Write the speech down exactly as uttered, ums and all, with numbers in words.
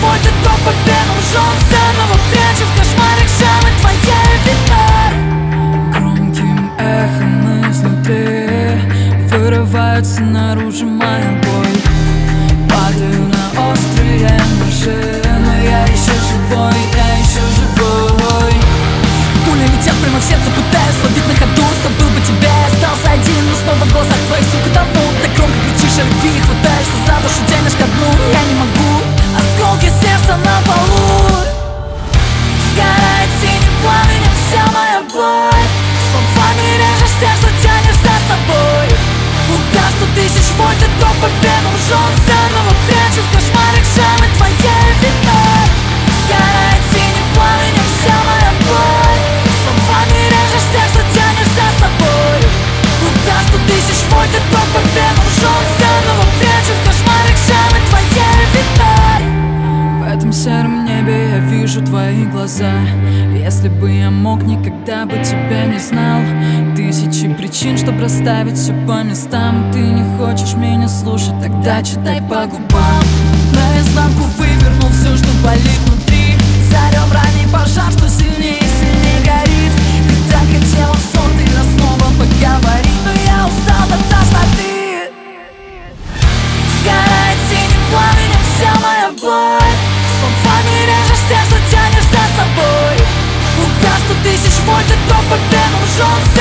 вольт, и то по венам жжет. Заново прячу в кошмарах шрамы твоей вины. Громким эхом изнутри вырываются наружу моя боль. Падаю на острые ножи, но я еще живой, я еще живой. Пули летят прямо в сердце, пытаюсь ловить на ходу. Забыл бы тебя, остался один, но снова в глазах твоих, сука, тону. Так громко кричишь о любви, хватаешься за душу, тянешь ко дну. Я не могу, осколки сердца на полу. Сгорает синим пламенем вся моя боль. Словами режешь сердце, тянешь за собой. Удар сто тысяч вольт, и то по венам жжет. Заново прячу в кошмарах шрамы твоей вины. Сгорает синим пламенем вся моя боль. Словами режешь сердце, тянешь за собой. Удар сто тысяч вольт, и то по венам жжет. Заново прячу в кошмарах шрамы твоей вины. В этом сером небе я вижу твои глаза. Если бы я мог, никогда бы тебя не знал. Тысячи причин, чтобы расставить все по местам. Ты не хочешь меня слушать, тогда читай по губам. Наизнанку вывернул все, что болит внутри. Зарем ранний пожар, что сильнее и сильнее горит. Ты так хотела в сон, ты раз снова поговорить, но я устал до тошноты. Сгорает синим пламенем вся моя боль. Словами режешь сердце, тянешь за собой. Удар сто тысяч вольт, и то по венам жжет.